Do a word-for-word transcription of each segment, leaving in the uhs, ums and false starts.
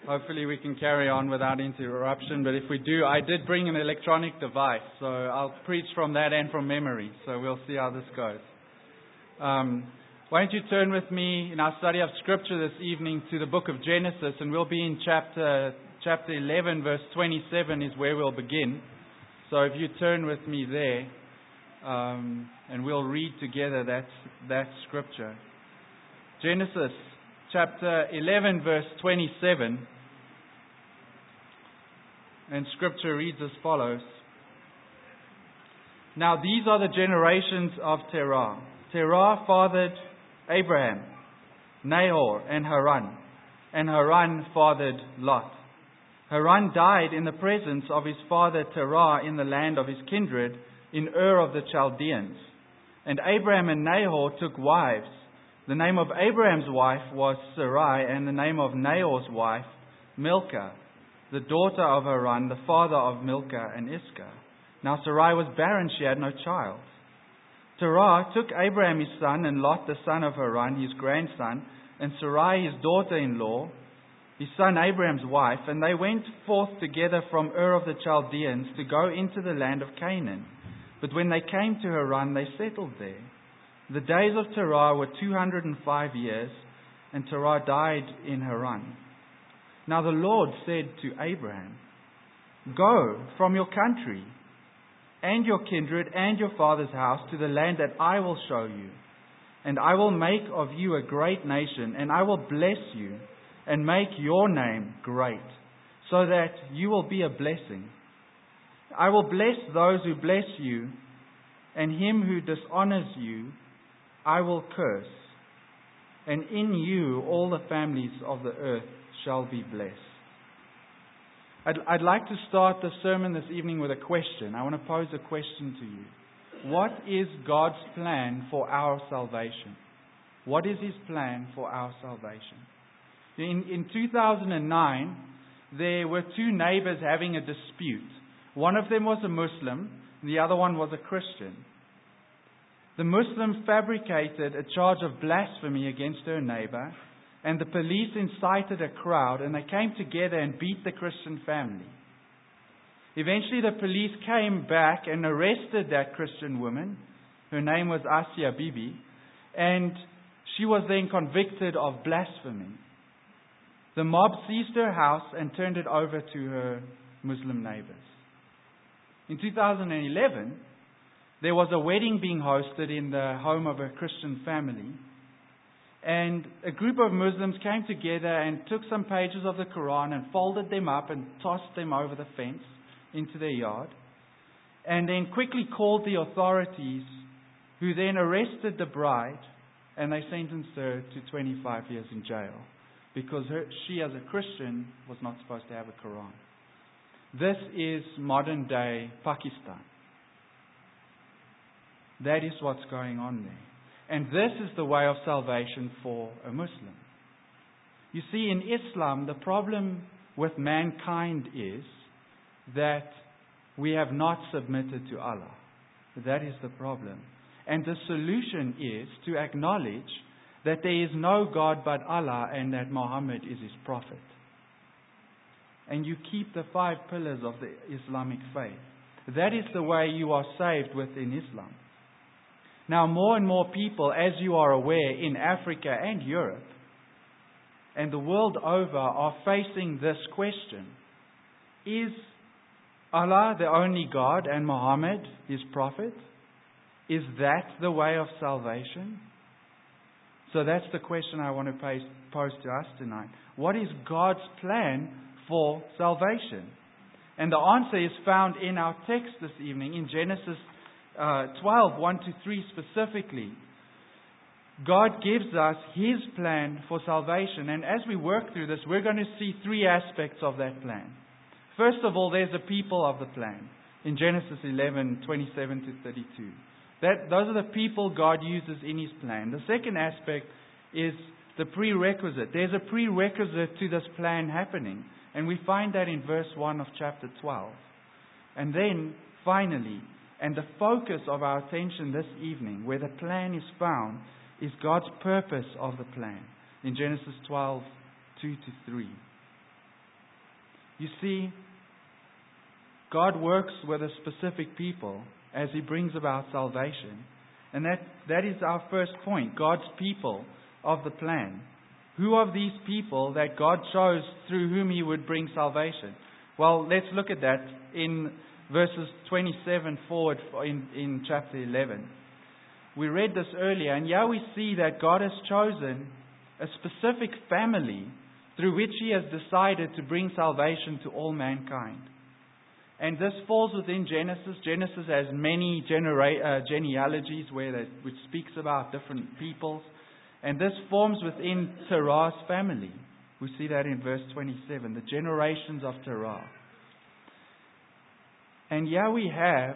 Hopefully we can carry on without interruption, but if we do, I did bring an electronic device, so I'll preach from that and from memory, so we'll see how this goes. Um, why don't you turn with me in our study of Scripture this evening to the book of Genesis, and we'll be in chapter chapter eleven, verse twenty-seven is where we'll begin. So if you turn with me there, um, and we'll read together that, that Scripture. Genesis chapter eleven, verse twenty-seven. And Scripture reads as follows. Now these are the generations of Terah. Terah fathered Abraham, Nahor, and Haran. And Haran fathered Lot. Haran died in the presence of his father Terah in the land of his kindred, in Ur of the Chaldeans. And Abraham and Nahor took wives. The name of Abraham's wife was Sarai, and the name of Nahor's wife, Milcah, the daughter of Haran, the father of Milcah and Iscah. Now Sarai was barren, she had no child. Terah took Abraham his son, and Lot the son of Haran, his grandson, and Sarai his daughter-in-law, his son Abraham's wife, and they went forth together from Ur of the Chaldeans to go into the land of Canaan. But when they came to Haran, they settled there. The days of Terah were two hundred and five years, and Terah died in Haran. Now the Lord said to Abraham, "Go from your country and your kindred and your father's house to the land that I will show you. And I will make of you a great nation, and I will bless you and make your name great, so that you will be a blessing. I will bless those who bless you, and him who dishonors you I will curse. And in you all the families of the earth shall be blessed." I'd, I'd like to start the sermon this evening with a question. I want to pose a question to you. What is God's plan for our salvation? What is His plan for our salvation? In, in two thousand nine, there were two neighbors having a dispute. One of them was a Muslim, and the other one was a Christian. The Muslim fabricated a charge of blasphemy against her neighbor, and the police incited a crowd, and they came together and beat the Christian family. Eventually the police came back and arrested that Christian woman. Her name was Asia Bibi, and she was then convicted of blasphemy. The mob seized her house and turned it over to her Muslim neighbors. In two thousand eleven, there was a wedding being hosted in the home of a Christian family. And a group of Muslims came together and took some pages of the Quran and folded them up and tossed them over the fence into their yard. And then quickly called the authorities, who then arrested the bride, and they sentenced her to twenty-five years in jail, because her, she as a Christian was not supposed to have a Quran. This is modern day Pakistan. That is what's going on there. And this is the way of salvation for a Muslim. You see, in Islam, the problem with mankind is that we have not submitted to Allah. That is the problem. And the solution is to acknowledge that there is no God but Allah, and that Muhammad is His prophet. And you keep the five pillars of the Islamic faith. That is the way you are saved within Islam. Now, more and more people, as you are aware, in Africa and Europe and the world over, are facing this question. Is Allah the only God and Muhammad His prophet? Is that the way of salvation? So that's the question I want to pose to us tonight. What is God's plan for salvation? And the answer is found in our text this evening in Genesis Uh, twelve, one to three specifically. God gives us His plan for salvation. And as we work through this, we're going to see three aspects of that plan. First of all, there's the people of the plan. In Genesis eleven, twenty-seven to thirty-two. That, those are the people God uses in His plan. The second aspect is the prerequisite. There's a prerequisite to this plan happening. And we find that in verse one of chapter twelve. And then, finally, and the focus of our attention this evening, where the plan is found, is God's purpose of the plan. In Genesis twelve, two to three. You see, God works with a specific people as He brings about salvation. And that, that is our first point, God's people of the plan. Who of these people that God chose through whom He would bring salvation? Well, let's look at that in verses twenty-seven forward in, in chapter eleven. We read this earlier, and here we see that God has chosen a specific family through which He has decided to bring salvation to all mankind. And this falls within Genesis. Genesis has many genera- uh, genealogies where that, which speaks about different peoples. And this forms within Terah's family. We see that in verse twenty-seven, the generations of Terah. And here we have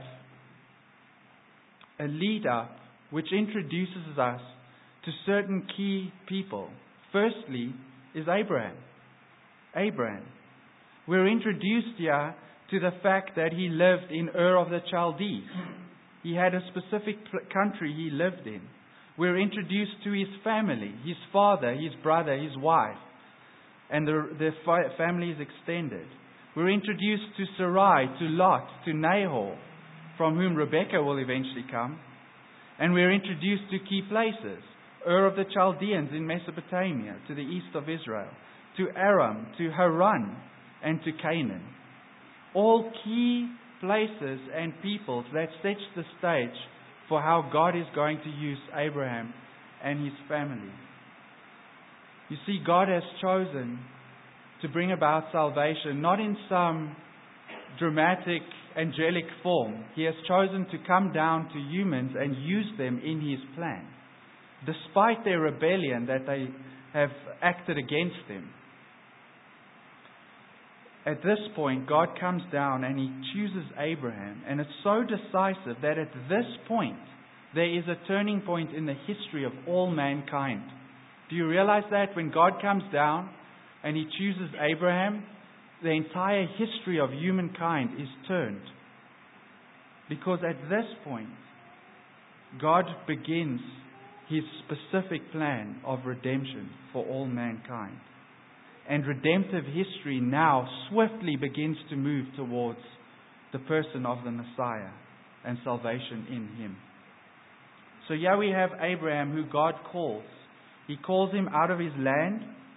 a lead up which introduces us to certain key people. Firstly is Abraham. Abraham. We're introduced here to the fact that he lived in Ur of the Chaldees. He had a specific country he lived in. We're introduced to his family, his father, his brother, his wife, and the, the family is extended. We're introduced to Sarai, to Lot, to Nahor, from whom Rebekah will eventually come. And we're introduced to key places. Ur of the Chaldeans in Mesopotamia, to the east of Israel, to Aram, to Haran, and to Canaan. All key places and peoples that set the stage for how God is going to use Abraham and his family. You see, God has chosen to bring about salvation not in some dramatic, angelic form. He has chosen to come down to humans and use them in His plan, despite their rebellion that they have acted against Him. At this point, God comes down and He chooses Abraham, and it's so decisive that at this point, there is a turning point in the history of all mankind. Do you realize that when God comes down and He chooses Abraham, the entire history of humankind is turned? Because at this point, God begins His specific plan of redemption for all mankind. And redemptive history now swiftly begins to move towards the person of the Messiah and salvation in Him. So here we have Abraham, who God calls. He calls him out of his land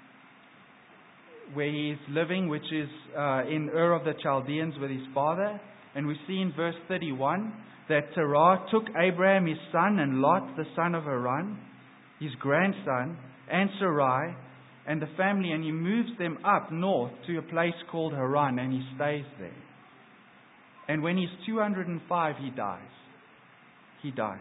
where he is living, which is uh, in Ur of the Chaldeans with his father. And we see in verse thirty-one that Terah took Abraham his son and Lot the son of Haran, his grandson, and Sarai, and the family, and he moves them up north to a place called Haran, and he stays there. And when he's two hundred five, he dies. He dies.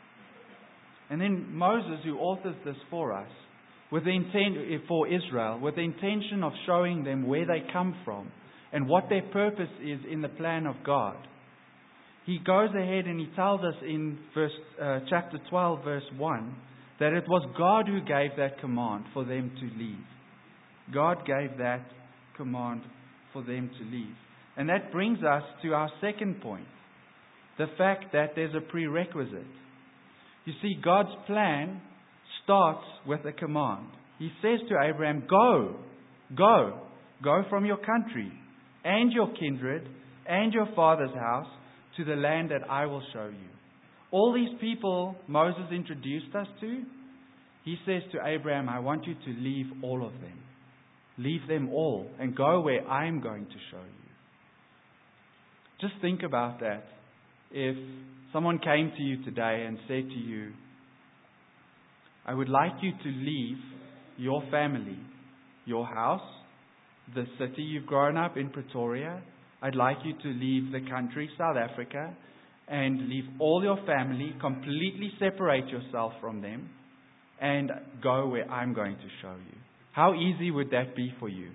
And then Moses, who authors this for us, with the intent for Israel, with the intention of showing them where they come from and what their purpose is in the plan of God, he goes ahead and he tells us in verse uh, chapter twelve, verse one, that it was God who gave that command for them to leave. God gave that command for them to leave. And that brings us to our second point, the fact that there's a prerequisite. You see, God's plan starts with a command. He says to Abraham, go, go, go from your country and your kindred and your father's house to the land that I will show you. All these people Moses introduced us to, he says to Abraham, I want you to leave all of them. Leave them all and go where I'm going to show you. Just think about that. If someone came to you today and said to you, I would like you to leave your family, your house, the city you've grown up in, Pretoria. I'd like you to leave the country, South Africa, and leave all your family, completely separate yourself from them, and go where I'm going to show you. How easy would that be for you?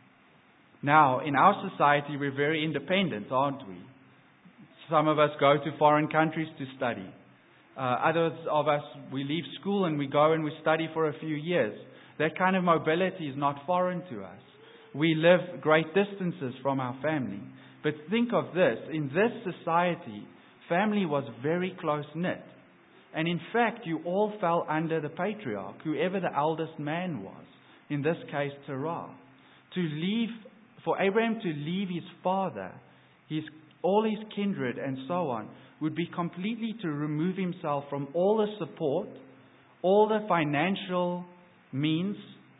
Now, in our society, we're very independent, aren't we? Some of us go to foreign countries to study. Uh, others of us, we leave school and we go and we study for a few years. That kind of mobility is not foreign to us. We live great distances from our family. But think of this. In this society, family was very close-knit. And in fact, you all fell under the patriarch, whoever the eldest man was. In this case, Terah. To leave for Abraham to leave his father, his all his kindred and so on, would be completely to remove himself from all the support, all the financial means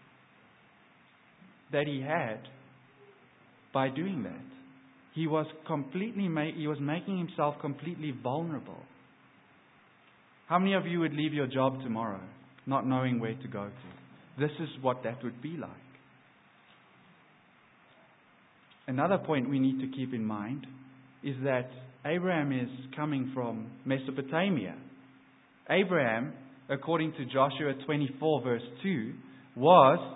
that he had by doing that. He was completely ma- he was making himself completely vulnerable. How many of you would leave your job tomorrow not knowing where to go to? This is what that would be like. Another point we need to keep in mind is that Abraham is coming from Mesopotamia. Abraham, according to Joshua twenty-four verse two, was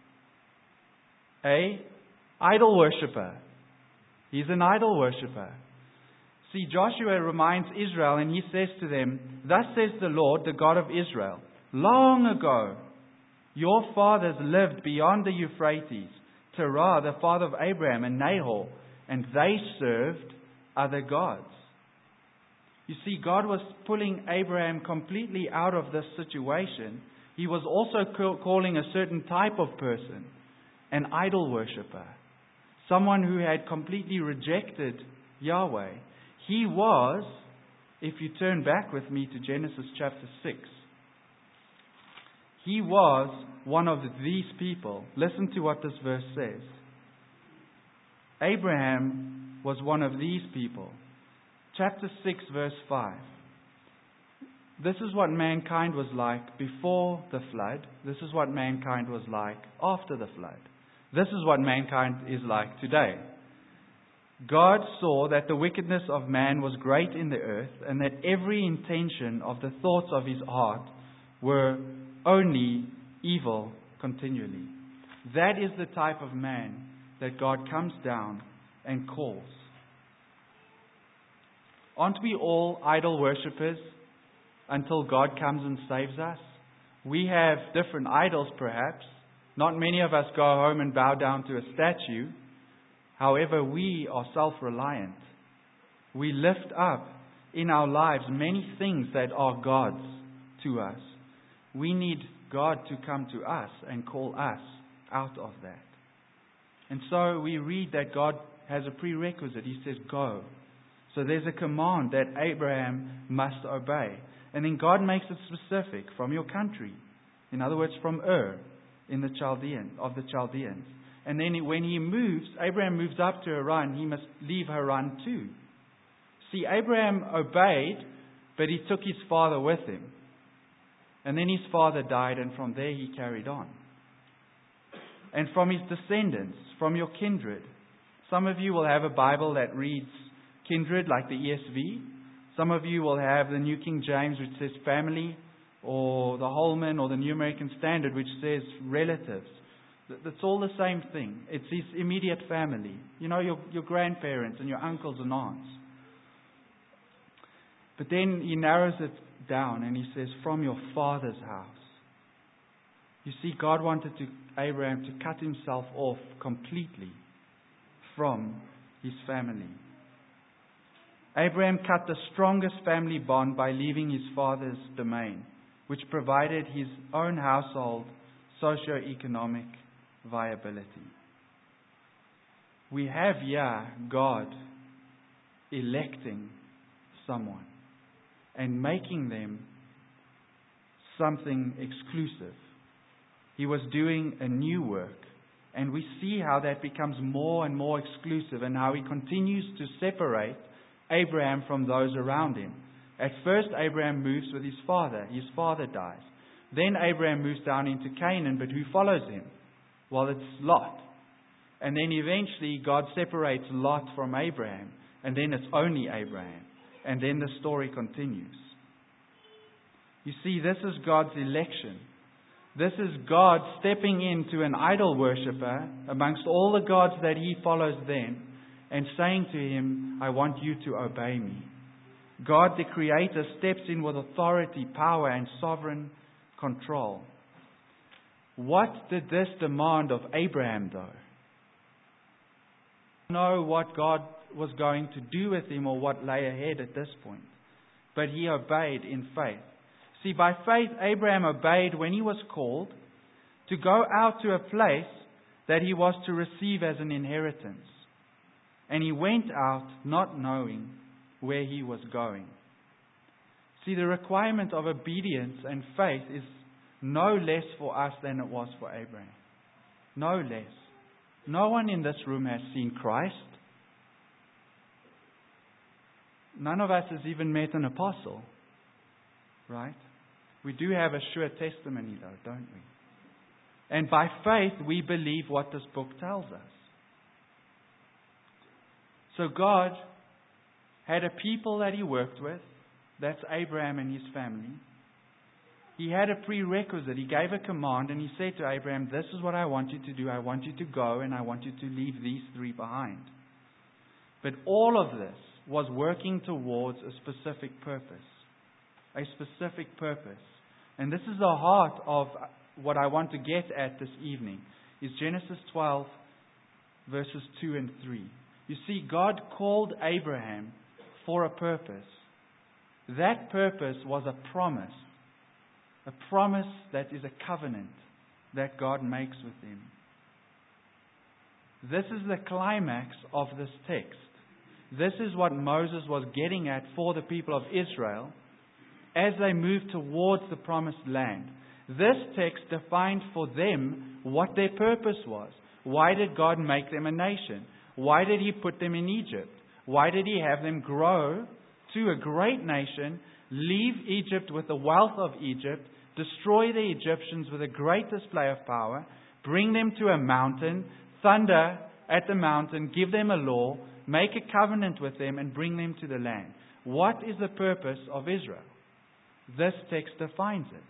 a idol worshipper. He's an idol worshipper. See, Joshua reminds Israel and he says to them, "Thus says the Lord, the God of Israel, long ago your fathers lived beyond the Euphrates, Terah, the father of Abraham and Nahor, and they served other gods." You see, God was pulling Abraham completely out of this situation. He was also calling a certain type of person an idol worshipper, someone who had completely rejected Yahweh. He was, if you turn back with me to Genesis chapter six, he was one of these people. Listen to what this verse says. Abraham was one of these people. Chapter six, verse five. This is what mankind was like before the flood. This is what mankind was like after the flood. This is what mankind is like today. God saw that the wickedness of man was great in the earth, and that every intention of the thoughts of his heart were only evil continually. That is the type of man that God comes down and calls. Aren't we all idol worshippers until God comes and saves us? We have different idols perhaps. Not many of us go home and bow down to a statue. However, we are self-reliant. We lift up in our lives many things that are gods to us. We need God to come to us and call us out of that. And so we read that God has a prerequisite. He says, go. So there's a command that Abraham must obey. And then God makes it specific, from your country. In other words, from Ur, in the Chaldean, of the Chaldeans. And then when he moves, Abraham moves up to Haran, he must leave Haran too. See, Abraham obeyed, but he took his father with him. And then his father died, and from there he carried on. And from his descendants, from your kindred. Some of you will have a Bible that reads kindred, like the E S V. Some of you will have the New King James, which says family, or the Holman, or the New American Standard, which says relatives. That's all the same thing. It's his immediate family. You know, your, your grandparents and your uncles and aunts. But then he narrows it down and he says, from your father's house. You see, God wanted to, Abraham to cut himself off completely from his family. Abraham cut the strongest family bond by leaving his father's domain, which provided his own household socio-economic viability. We have here God electing someone and making them something exclusive. He was doing a new work, and we see how that becomes more and more exclusive, and how he continues to separate Abraham from those around him. At first, Abraham moves with his father. His father dies. Then Abraham moves down into Canaan, but who follows him? Well, it's Lot. And then eventually God separates Lot from Abraham, and then it's only Abraham. And then the story continues. You see, this is God's election. This is God stepping into an idol worshipper amongst all the gods that he follows then, and saying to him, I want you to obey me. God the Creator steps in with authority, power, and sovereign control. What did this demand of Abraham, though? Know what God was going to do with him or what lay ahead at this point. But he obeyed in faith. See, by faith, Abraham obeyed when he was called to go out to a place that he was to receive as an inheritance. And he went out not knowing where he was going. See, the requirement of obedience and faith is no less for us than it was for Abraham. No less. No one in this room has seen Christ. None of us has even met an apostle. Right? We do have a sure testimony though, don't we? And by faith we believe what this book tells us. So God had a people that He worked with. That's Abraham and his family. He had a prerequisite. He gave a command and He said to Abraham, this is what I want you to do. I want you to go and I want you to leave these three behind. But all of this was working towards a specific purpose. A specific purpose. And this is the heart of what I want to get at this evening. Is Genesis twelve verses two and three. You see, God called Abraham for a purpose. That purpose was a promise. A promise that is a covenant that God makes with him. This is the climax of this text. This is what Moses was getting at for the people of Israel as they moved towards the promised land. This text defined for them what their purpose was. Why did God make them a nation? Why did He put them in Egypt? Why did He have them grow to a great nation, leave Egypt with the wealth of Egypt, destroy the Egyptians with a great display of power, bring them to a mountain, thunder at the mountain, give them a law, make a covenant with them, and bring them to the land? What is the purpose of Israel? This text defines it.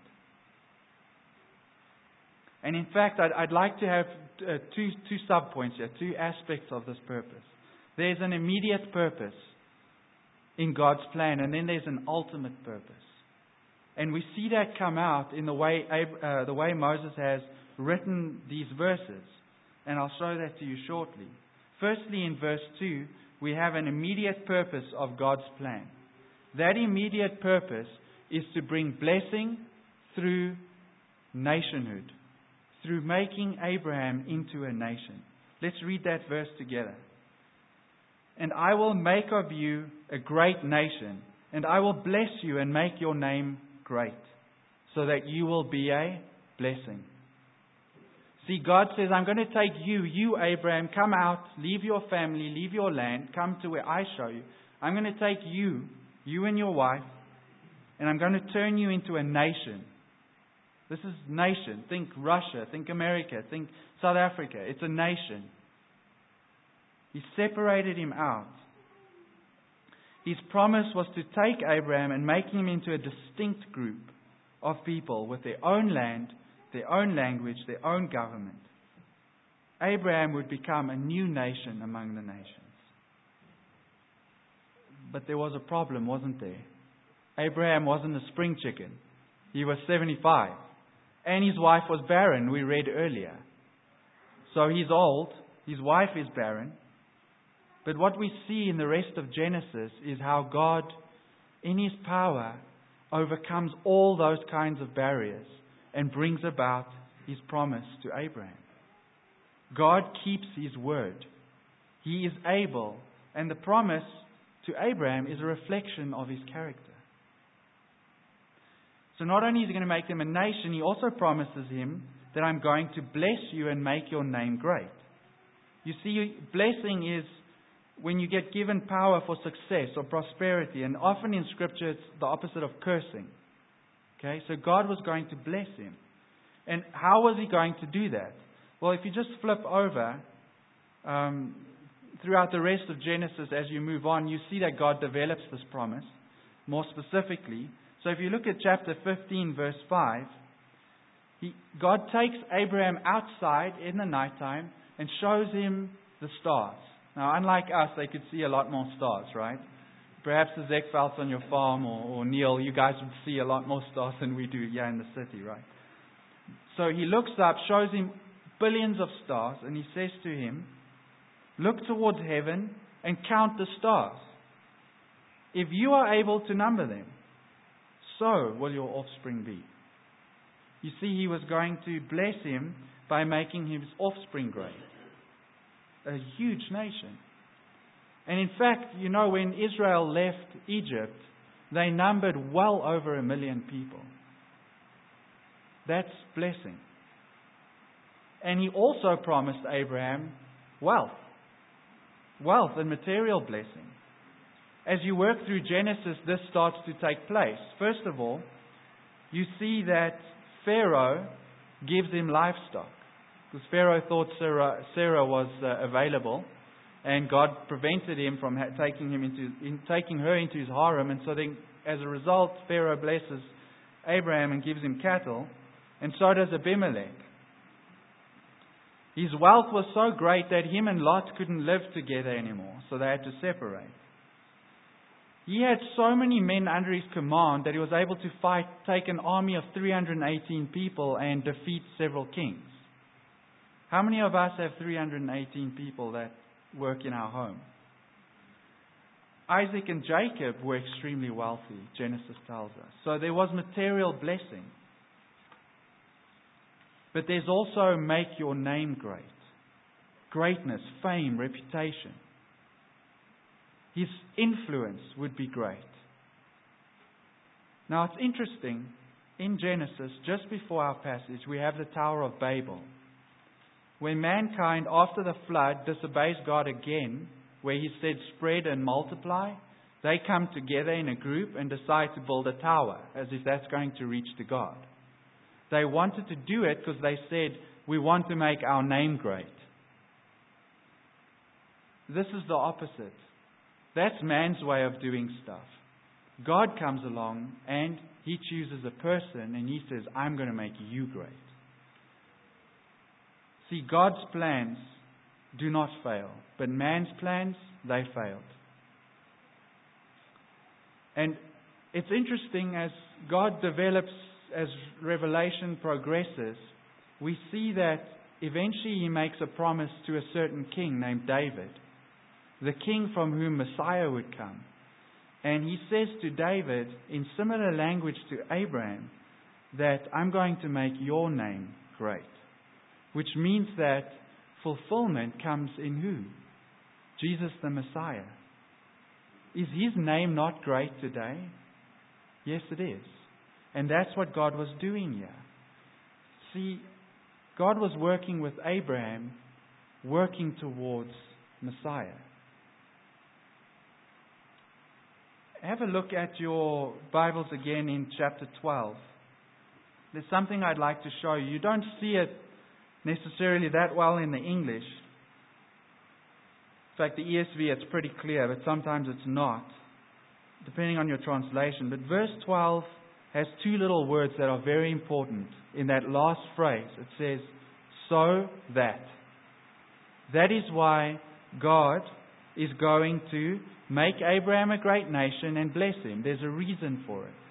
And in fact, I'd, I'd like to have uh, two, two sub-points here, two aspects of this purpose. There's an immediate purpose in God's plan, and then there's an ultimate purpose. And we see that come out in the way uh, the way Moses has written these verses. And I'll show that to you shortly. Firstly, in verse two, we have an immediate purpose of God's plan. That immediate purpose is to bring blessing through nationhood, through making Abraham into a nation. Let's read that verse together. And I will make of you a great nation, and I will bless you and make your name great, so that you will be a blessing. See, God says, I'm going to take you, you Abraham, come out, leave your family, leave your land, come to where I show you. I'm going to take you, you and your wife, and I'm going to turn you into a nation. This is nation. Think Russia, think America, think South Africa. It's a nation. He separated him out. His promise was to take Abraham and make him into a distinct group of people with their own land, their own language, their own government. Abraham would become a new nation among the nations. But there was a problem, wasn't there? Abraham wasn't a spring chicken. He was seventy-five. And his wife was barren, we read earlier. So he's old. His wife is barren. But what we see in the rest of Genesis is how God, in His power, overcomes all those kinds of barriers and brings about His promise to Abraham. God keeps His word. He is able. And the promise to Abraham is a reflection of His character. So not only is He going to make them a nation, He also promises him that I'm going to bless you and make your name great. You see, blessing is when you get given power for success or prosperity, and often in Scripture it's the opposite of cursing. Okay, so God was going to bless him. And how was He going to do that? Well, if you just flip over um, throughout the rest of Genesis as you move on, you see that God develops this promise more specifically. So if you look at chapter fifteen, verse five, he, God takes Abraham outside in the nighttime and shows him the stars. Now, unlike us, they could see a lot more stars, right? Perhaps the Zekvelds on your farm or, or Neil, you guys would see a lot more stars than we do here in the city, right? So he looks up, shows him billions of stars, and he says to him, look towards heaven and count the stars. If you are able to number them, so will your offspring be. You see, he was going to bless him by making his offspring great. A huge nation. And in fact, you know, when Israel left Egypt, they numbered well over a million people. That's blessing. And he also promised Abraham wealth. Wealth and material blessing. As you work through Genesis, this starts to take place. First of all, you see that Pharaoh gives him livestock. Because Pharaoh thought Sarah, Sarah was uh, available, and God prevented him from ha- taking him into in, taking her into his harem. And so then, as a result, Pharaoh blesses Abraham and gives him cattle, and so does Abimelech. His wealth was so great that him and Lot couldn't live together anymore, so they had to separate. He had so many men under his command that he was able to fight, take an army of three hundred eighteen people and defeat several kings. How many of us have three hundred eighteen people that work in our home? Isaac and Jacob were extremely wealthy, Genesis tells us. So there was material blessing. But there's also make your name great. Greatness, fame, reputation. His influence would be great. Now it's interesting, in Genesis, just before our passage, we have the Tower of Babel. When mankind, after the flood, disobeys God again, where He said spread and multiply, they come together in a group and decide to build a tower, as if that's going to reach to God. They wanted to do it because they said, we want to make our name great. This is the opposite. That's man's way of doing stuff. God comes along and He chooses a person and He says, I'm going to make you great. See, God's plans do not fail, but man's plans, they failed. And it's interesting, as God develops, as revelation progresses, we see that eventually He makes a promise to a certain king named David, the king from whom Messiah would come. And He says to David, in similar language to Abraham, that I'm going to make your name great. Which means that fulfillment comes in who? Jesus the Messiah. Is His name not great today? Yes, it is. And that's what God was doing here. See, God was working with Abraham, working towards Messiah. Have a look at your Bibles again in chapter twelve. There's something I'd like to show you. You don't see it necessarily that well in the English. In fact, the E S V, it's pretty clear, but sometimes it's not, depending on your translation. But verse twelve has two little words that are very important. In that last phrase, it says, so that. That is why God is going to make Abraham a great nation and bless him. There's a reason for it.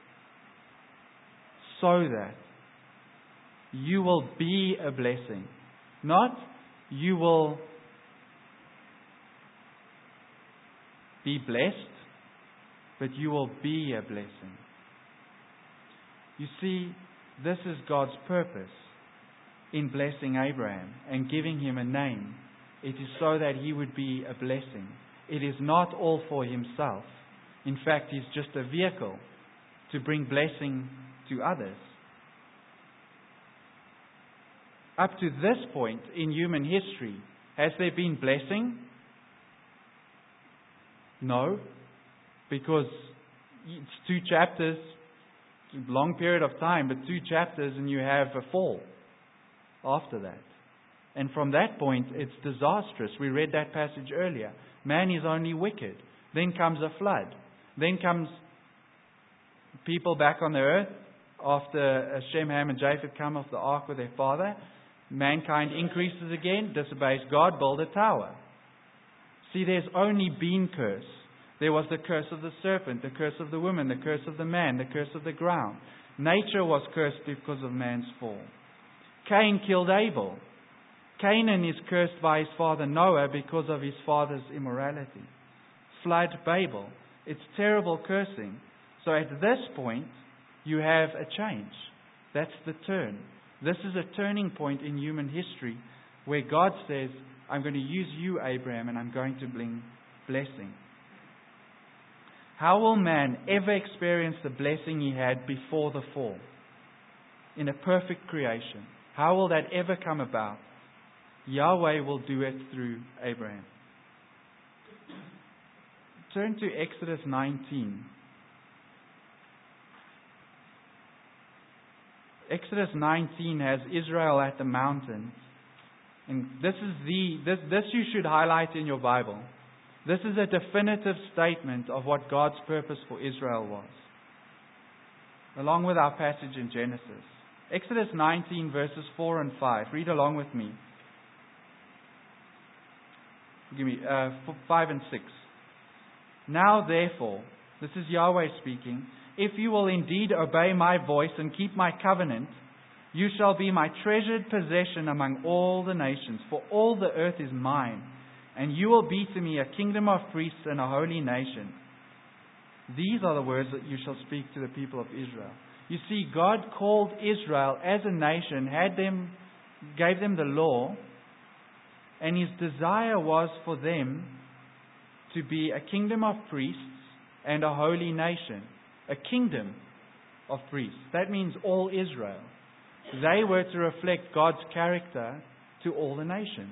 So that you will be a blessing. Not you will be blessed, but you will be a blessing. You see, this is God's purpose in blessing Abraham and giving him a name. It is so that he would be a blessing. It is not all for himself. In fact, he's just a vehicle to bring blessing to others. Up to this point in human history, has there been blessing? No, because it's two chapters, a long period of time, but two chapters and you have a fall after that. And from that point, it's disastrous. We read that passage earlier. Man is only wicked. Then comes a flood. Then comes people back on the earth after Shem, Ham, and Japheth come off the ark with their father. Mankind increases again, disobeys God, build a tower. See, there's only been curse. There was the curse of the serpent, the curse of the woman, the curse of the man, the curse of the ground. Nature was cursed because of man's fall. Cain killed Abel. Canaan is cursed by his father Noah because of his father's immorality. Flood Babel. It's terrible cursing. So at this point, you have a change. That's the turn. This is a turning point in human history where God says, I'm going to use you, Abraham, and I'm going to bring blessing. How will man ever experience the blessing he had before the fall? In a perfect creation. How will that ever come about? Yahweh will do it through Abraham. Turn to Exodus nineteen. Exodus nineteen has Israel at the mountains. And this is the this, this you should highlight in your Bible. This is a definitive statement of what God's purpose for Israel was. Along with our passage in Genesis. Exodus nineteen verses four and five. Read along with me. Give me uh, five and six. Now therefore, this is Yahweh speaking, if you will indeed obey my voice and keep my covenant, you shall be my treasured possession among all the nations, for all the earth is mine, and you will be to me a kingdom of priests and a holy nation. These are the words that you shall speak to the people of Israel. You see, God called Israel as a nation, had them, gave them the law, and His desire was for them to be a kingdom of priests and a holy nation. A kingdom of priests. That means all Israel. They were to reflect God's character to all the nations.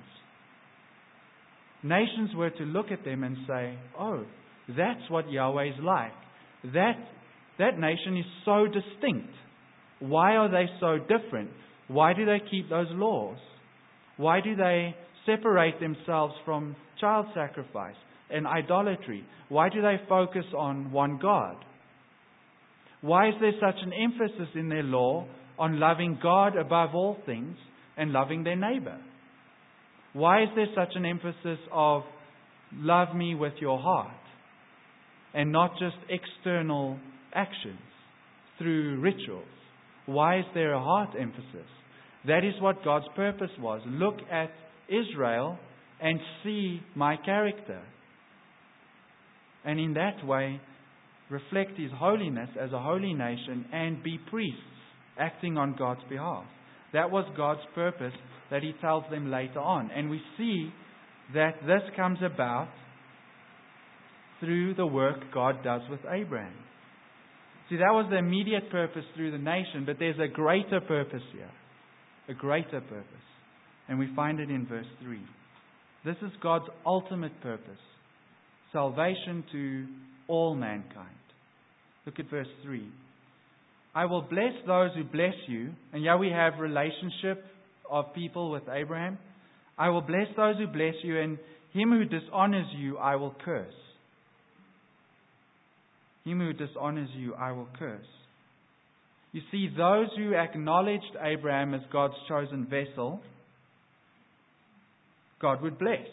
Nations were to look at them and say, oh, that's what Yahweh is like. That, that nation is so distinct. Why are they so different? Why do they keep those laws? Why do they separate themselves from child sacrifice and idolatry? Why do they focus on one God? Why is there such an emphasis in their law on loving God above all things and loving their neighbor? Why is there such an emphasis of love me with your heart and not just external actions through rituals? Why is there a heart emphasis? That is what God's purpose was. Look at Israel and see my character. And in that way, reflect His holiness as a holy nation and be priests acting on God's behalf. That was God's purpose that He tells them later on. And we see that this comes about through the work God does with Abraham. See, that was the immediate purpose through the nation, but there's a greater purpose here. A greater purpose. And we find it in verse three. This is God's ultimate purpose. Salvation to all mankind. Look at verse three. I will bless those who bless you. And here we have relationship of people with Abraham. I will bless those who bless you, and him who dishonors you I will curse. Him who dishonors you I will curse. You see, those who acknowledged Abraham as God's chosen vessel, God would bless.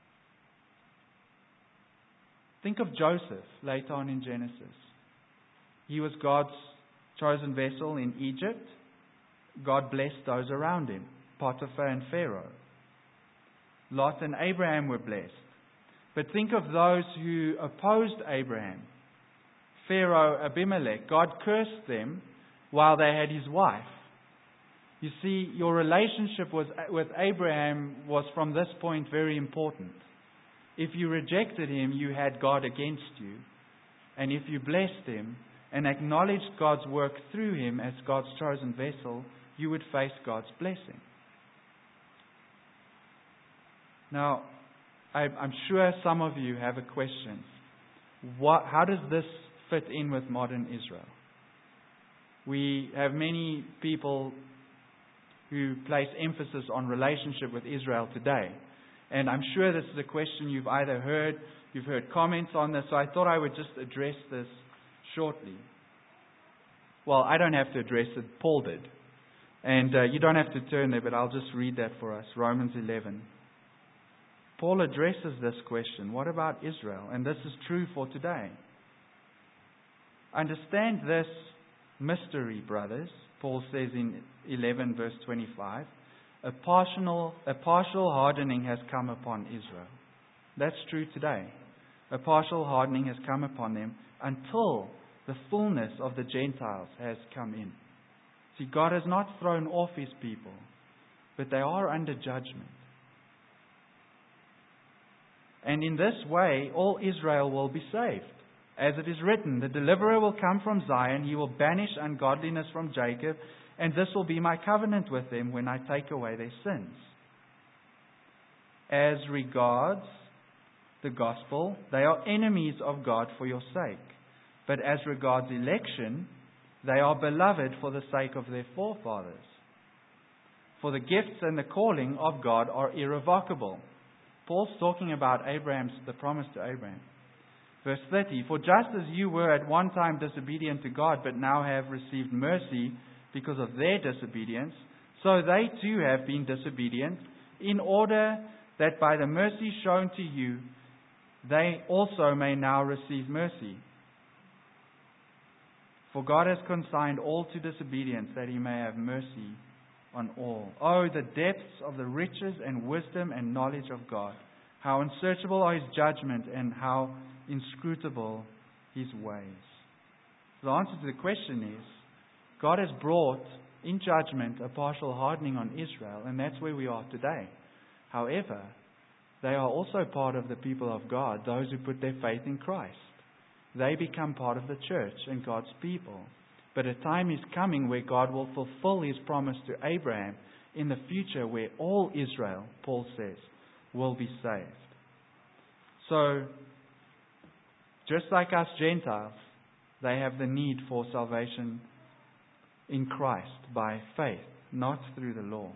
Think of Joseph later on in Genesis. He was God's chosen vessel in Egypt. God blessed those around him, Potiphar and Pharaoh. Lot and Abraham were blessed. But think of those who opposed Abraham. Pharaoh, Abimelech. God cursed them while they had his wife. You see, your relationship was, with Abraham was from this point very important. If you rejected him, you had God against you. And if you blessed him and acknowledged God's work through him as God's chosen vessel, you would face God's blessing. Now, I'm sure some of you have a question. What, how does this fit in with modern Israel? We have many people who place emphasis on relationship with Israel today. And I'm sure this is a question you've either heard, you've heard comments on this, so I thought I would just address this shortly. Well, I don't have to address it, Paul did. And uh, you don't have to turn there, but I'll just read that for us, Romans eleven. Paul addresses this question, what about Israel? And this is true for today. Understand this mystery, brothers, Paul says in eleven verse twenty-five. A partial, a partial hardening has come upon Israel. That's true today. A partial hardening has come upon them until the fullness of the Gentiles has come in. See, God has not thrown off His people, but they are under judgment. And in this way, all Israel will be saved. As it is written, the deliverer will come from Zion, He will banish ungodliness from Jacob, and this will be my covenant with them when I take away their sins. As regards the gospel, they are enemies of God for your sake. But as regards election, they are beloved for the sake of their forefathers. For the gifts and the calling of God are irrevocable. Paul's talking about Abraham's, the promise to Abraham. Verse thirty, for just as you were at one time disobedient to God, but now have received mercy because of their disobedience, so they too have been disobedient, in order that by the mercy shown to you, they also may now receive mercy. For God has consigned all to disobedience, that He may have mercy on all. Oh, the depths of the riches and wisdom and knowledge of God! How unsearchable are His judgment and how inscrutable His ways. The answer to the question is, God has brought in judgment a partial hardening on Israel, and that's where we are today. However, they are also part of the people of God, those who put their faith in Christ. They become part of the church and God's people. But a time is coming where God will fulfill His promise to Abraham in the future, where all Israel, Paul says, will be saved. So, just like us Gentiles, they have the need for salvation in Christ by faith, not through the law.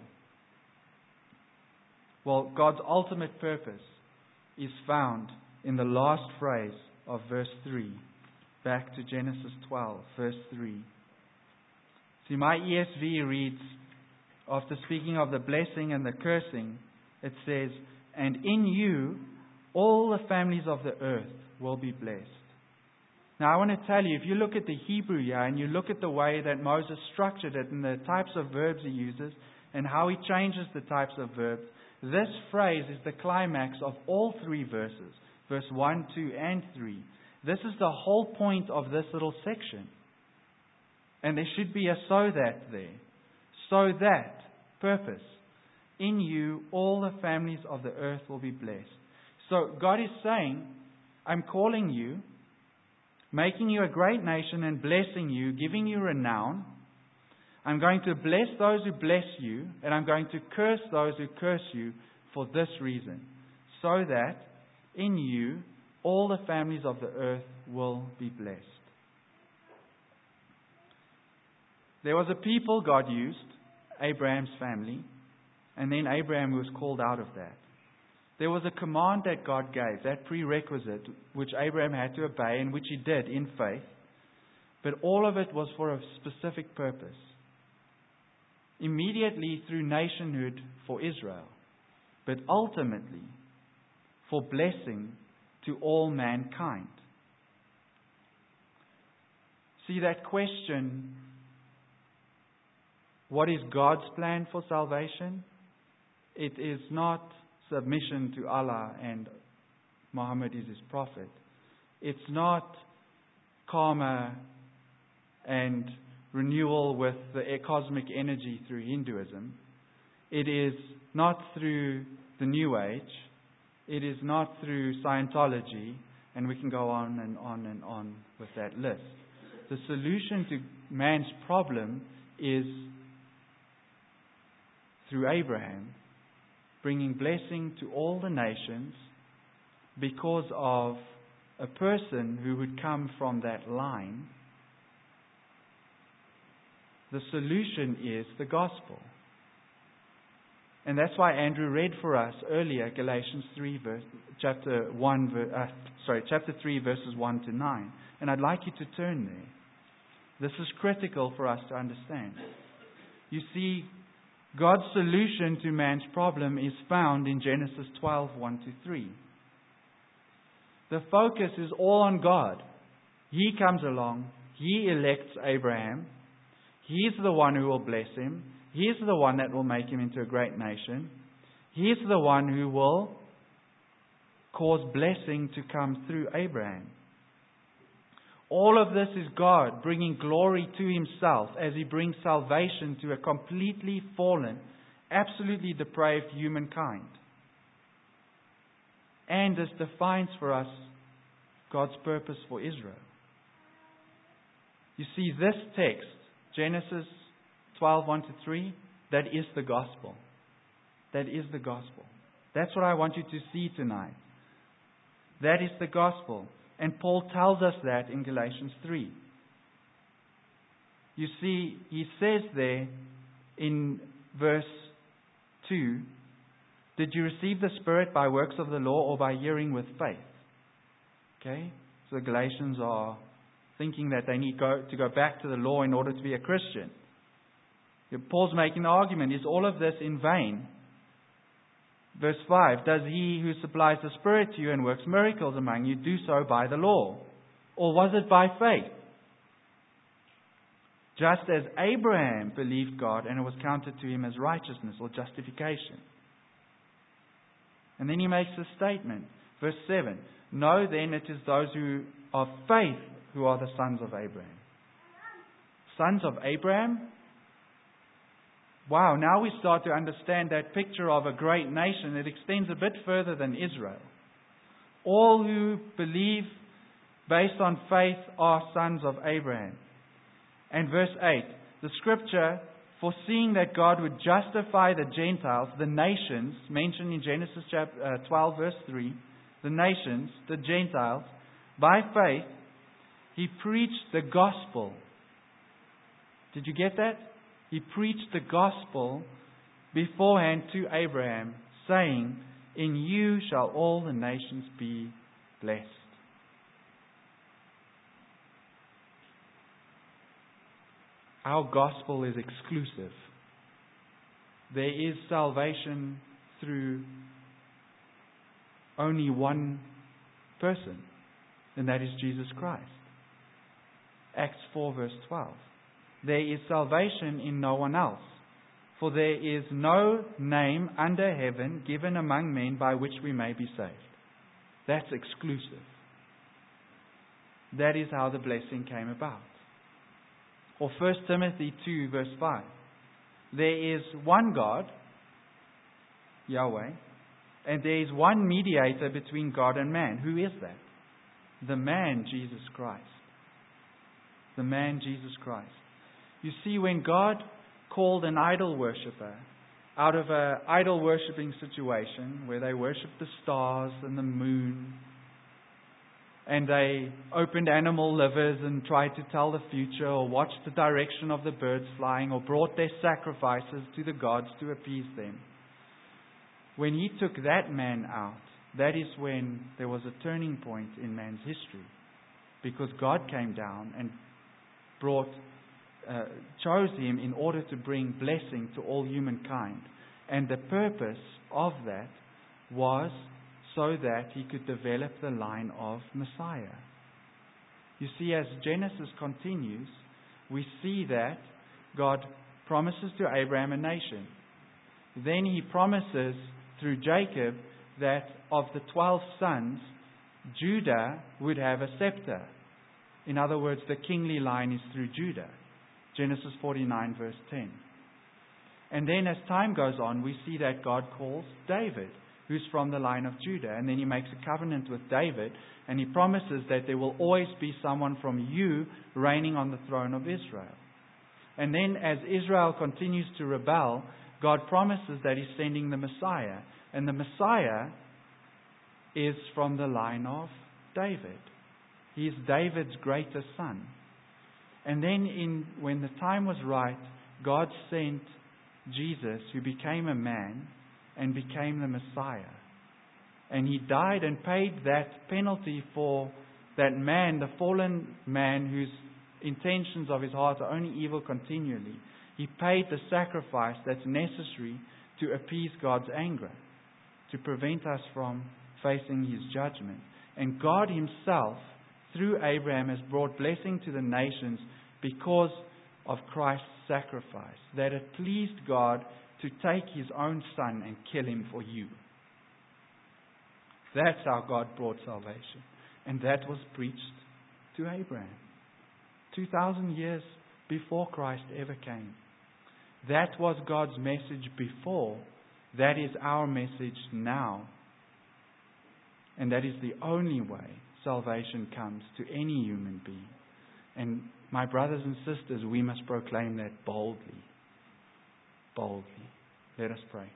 Well, God's ultimate purpose is found in the last phrase of verse three. Back to Genesis twelve, verse three. See, my E S V reads, after speaking of the blessing and the cursing, it says, and in you all the families of the earth will be blessed. Now I want to tell you, if you look at the Hebrew here and you look at the way that Moses structured it and the types of verbs he uses and how he changes the types of verbs, this phrase is the climax of all three verses, verse one, two, and three. This is the whole point of this little section. And there should be a so that there. So that, purpose. In you, all the families of the earth will be blessed. So God is saying, I'm calling you, making you a great nation and blessing you, giving you renown. I'm going to bless those who bless you, and I'm going to curse those who curse you for this reason. So that in you, all the families of the earth will be blessed. There was a people God used, Abraham's family, and then Abraham was called out of that. There was a command that God gave, that prerequisite, which Abraham had to obey, and which he did in faith. But all of it was for a specific purpose. Immediately through nationhood for Israel, but ultimately for blessing to all mankind. See, that question, what is God's plan for salvation? It is not submission to Allah and Muhammad is His prophet. It's not karma and renewal with the cosmic energy through Hinduism. It is not through the New Age. It is not through Scientology. And we can go on and on and on with that list. The solution to man's problem is through Abraham, bringing blessing to all the nations because of a person who would come from that line. The solution is the gospel. And that's why Andrew read for us earlier Galatians three, verse, chapter one, uh, sorry, chapter three, verses one to nine. And I'd like you to turn there. This is critical for us to understand. You see, God's solution to man's problem is found in Genesis twelve, one to three. The focus is all on God. He comes along. He elects Abraham. He's the one who will bless him. He's the one that will make him into a great nation. He's the one who will cause blessing to come through Abraham. All of this is God bringing glory to Himself as He brings salvation to a completely fallen, absolutely depraved humankind. And this defines for us God's purpose for Israel. You see, this text, Genesis twelve, one to three, that is the gospel. That is the gospel. That's what I want you to see tonight. That is the gospel. And Paul tells us that in Galatians three. You see, he says there in verse two, did you receive the Spirit by works of the law or by hearing with faith? Okay? So the Galatians are thinking that they need go, to go back to the law in order to be a Christian. Paul's making the argument, is all of this in vain? Verse five, does he who supplies the Spirit to you and works miracles among you do so by the law? Or was it by faith? Just as Abraham believed God and it was counted to him as righteousness or justification. And then he makes a statement. Verse seven, know then it is those who of faith who are the sons of Abraham. Sons of Abraham? Wow, now we start to understand that picture of a great nation. It extends a bit further than Israel. All who believe based on faith are sons of Abraham. And verse eight, the scripture, foreseeing that God would justify the Gentiles, the nations, mentioned in Genesis chapter twelve, verse three, the nations, the Gentiles, by faith, He preached the gospel. Did you get that? He preached the gospel beforehand to Abraham, saying, in you shall all the nations be blessed. Our gospel is exclusive. There is salvation through only one person, and that is Jesus Christ. Acts four, verse twelve. There is salvation in no one else, for there is no name under heaven given among men by which we may be saved. That's exclusive. That is how the blessing came about. Or First Timothy two, verse five. There is one God, Yahweh, and there is one mediator between God and man. Who is that? The man, Jesus Christ. The man, Jesus Christ. You see, when God called an idol worshipper out of an idol worshipping situation where they worshipped the stars and the moon, and they opened animal livers and tried to tell the future, or watched the direction of the birds flying, or brought their sacrifices to the gods to appease them. When He took that man out, that is when there was a turning point in man's history. Because God came down and brought, uh, chose Him in order to bring blessing to all humankind. And the purpose of that was so that He could develop the line of Messiah. You see, as Genesis continues, we see that God promises to Abraham a nation. Then He promises through Jacob that of the twelve sons, Judah would have a scepter. In other words, the kingly line is through Judah. Genesis forty-nine, verse ten. And then as time goes on, we see that God calls David, who's from the line of Judah. And then He makes a covenant with David, and He promises that there will always be someone from you reigning on the throne of Israel. And then as Israel continues to rebel, God promises that He's sending the Messiah. And the Messiah is from the line of David. He is David's greatest son. And then in, when the time was right, God sent Jesus, who became a man and became the Messiah. And He died and paid that penalty for that man, the fallen man whose intentions of his heart are only evil continually. He paid the sacrifice that's necessary to appease God's anger, to prevent us from facing His judgment. And God Himself, through Abraham, has brought blessing to the nations because of Christ's sacrifice, that it pleased God to take His own Son and kill Him for you. That's how God brought salvation. And that was preached to Abraham. two thousand years before Christ ever came. That was God's message before. That is our message now. And that is the only way salvation comes to any human being. And my brothers and sisters, we must proclaim that boldly. Boldly. Let us pray.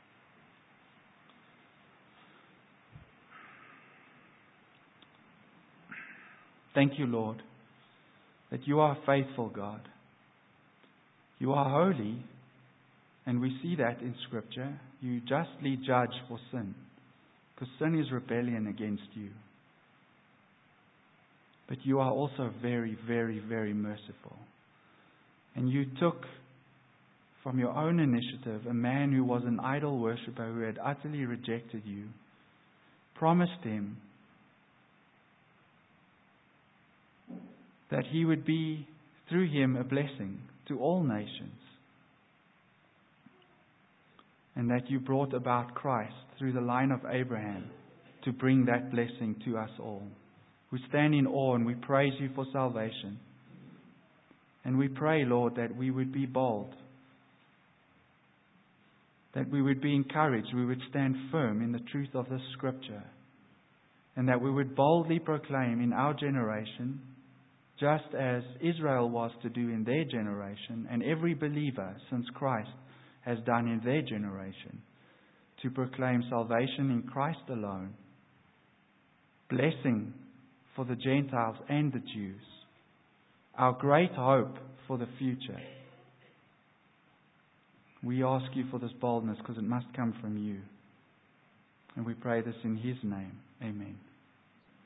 Thank you, Lord, that you are a faithful God. You are holy, and we see that in Scripture. You justly judge for sin, because sin is rebellion against you. But you are also very, very, very merciful. And you took from your own initiative a man who was an idol worshipper who had utterly rejected you, promised him that he would be, through him, a blessing to all nations. And that you brought about Christ through the line of Abraham to bring that blessing to us all. We stand in awe and we praise you for salvation. And we pray, Lord, that we would be bold. That we would be encouraged. We would stand firm in the truth of this Scripture. And that we would boldly proclaim in our generation, just as Israel was to do in their generation, and every believer since Christ has done in their generation, to proclaim salvation in Christ alone, blessing for the Gentiles and the Jews, our great hope for the future. We ask you for this boldness because it must come from you. And we pray this in His name. Amen.